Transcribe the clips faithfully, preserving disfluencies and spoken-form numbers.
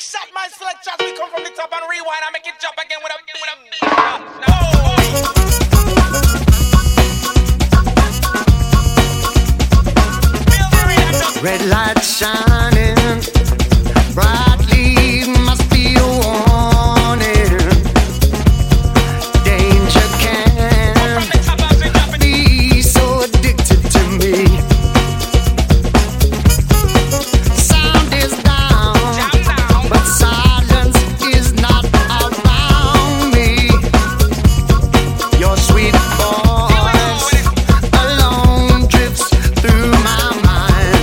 shot my selections. We come from the top and rewind and make it jump again with a beat. Oh. Red light shining brightly, must be a warning. Danger can be so addicted to me. Sound is down, but silence is not around me. Your sweet voice alone drifts through my mind.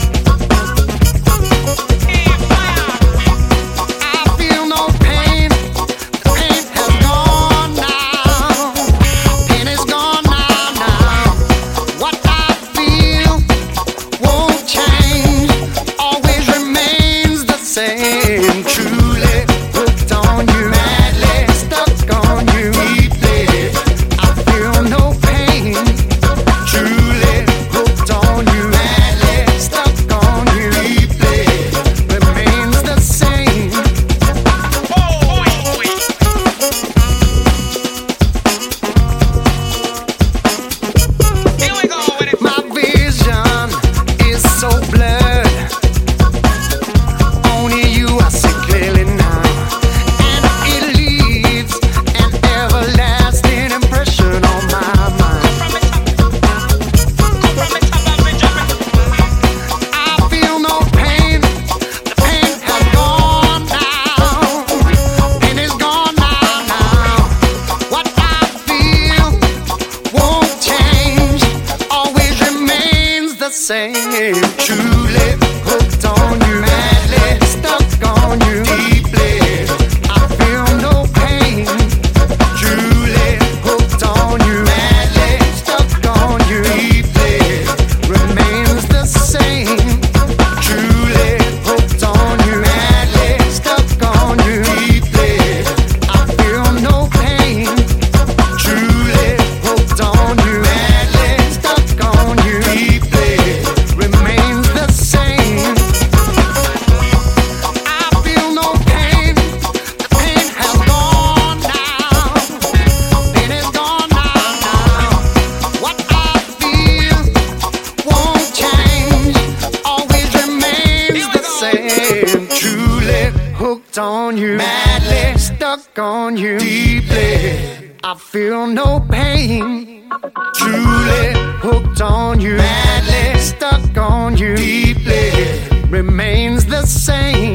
Same, truly hooked on you, madly stuck on you, deeply. I feel no pain. Truly hooked on you, madly stuck on you, deeply. Remains the same. Truly hooked on you, madly stuck on you, deeply. I feel no pain. Truly hooked on you, madly stuck on you, deeply. Remains the same. I feel no pain. The pain has gone now. Pain is gone now. What I feel won't change. Always remains the same. Truly hooked on you, madly stuck on you, deeply. I feel no pain. Truly hooked on you, madly stuck on you, deeply. Remains the same.